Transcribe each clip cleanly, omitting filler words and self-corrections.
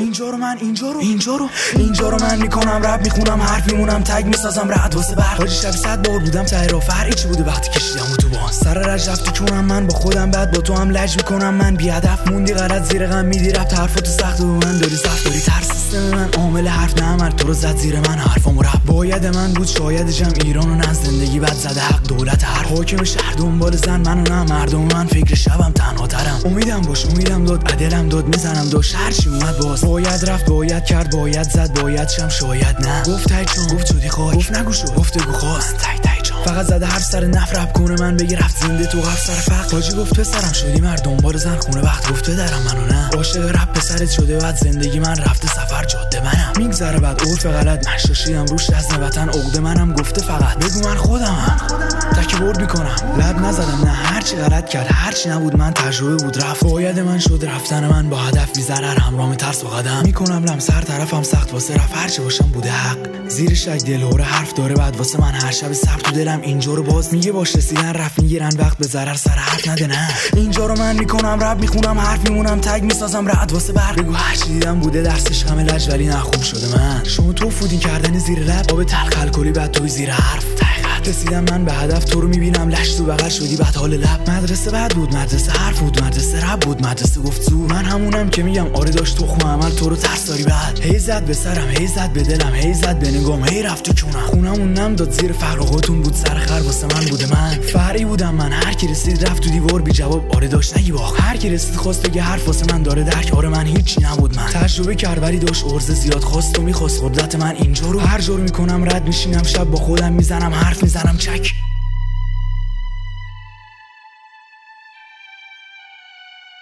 اینجا رو من میکنم رپ میخونم حرف میمونم تگ میسازم رد واسه برق حاجی شب 100 بار بودم ته راه فرقی چی بوده وقتی کشیدم تو باز سر رج رفتی کنم من با خودم بعد با تو هم لج میکنم من بی هدف موندی غلط زیر غم میدی رپ حرفاتو سخت و من داری سخت داری تر سیستم من عامل حرف نه عمل تو رو زد زیر من حرفامو رپ باید من بود شاید جمع ایرانو نه زندگی بد زده حق دولت هر حاکم شهر دنبال زن منو نه مردم من فکر شبم تنها ترم امیدم باش امیدم داد عدلم داد میزنم داش هر چی اومد باز باید رفت باید کرد باید زد باید شم شاید نه گفت تای چون گفت شدی خاک گفت نگو شد گفتگو خواست تای چون فقط زده هر سر نفرب کنه من بگی رفت زنده تو قفل سر فقر حاجی گفت پسرم شدی مرد دنبال زن خونه وقت گفت درم منو نه عاشق رپ پسرت شده بعد زندگی من رفته سفر جاده منم میگذره بعد عرف غلط مشاشیدم روش از وطن عقده منم گفته فقط بگو من خودمم تکبر میکنم لب نزدم نه هرچی غلط کرد هرچی نبود من تجربه بود رفت باید من شد رفتن من با هدف میذرر همراه ترس و قدم میکنم لم سر طرفم سخت واسه رفت هرچی باشم بوده حق زیر شک دلهوره حرف داره بعد واسه من هر شب سر تو دلم اینجا رو باز میگه باش رسیدن رفت میگیرن وقت به ضرر سر حرف نده نه اینجا رو من میکنم رپ میخونم حرف میمونم تگ میسازم رد واسه برق بگو هرچی دیدم بوده درسش غم لج ولی نه خوب شده من شما تو فودین کردن زیر لب آب تلخ الکلی بعد توی زیر حرف رسیدم من به هدف تو رو میبینم لش تو بغل شدی بعد حال لب مدرسه بعد بود مدرسه حرف بود مدرسه رپ بود مدرسه گفت زور من همونم که میگم آره داشت تخم عمل تو رو ترس داری بعد هی زد به سرم هی زد به دلم هی زد به نگام هی رفت تو کونم خونمون نم داد زیر فرقاتون بود سر خر واسه من بوده من فرعی بودم من هر کی رسید رفت تو دیوار بی جواب آره داشت نگی باخ هر کی رسید خواست بگه حرف واسه من داره درک آره من هیچی نبود من تجربه کرد ولی داشت ارزه زیاد خواست و میخواست قدرت من اینجا رو هر جور میکنم رد میشینم شب با خودم میزنم حرف میزنم چک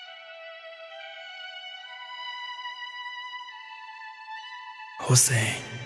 حسین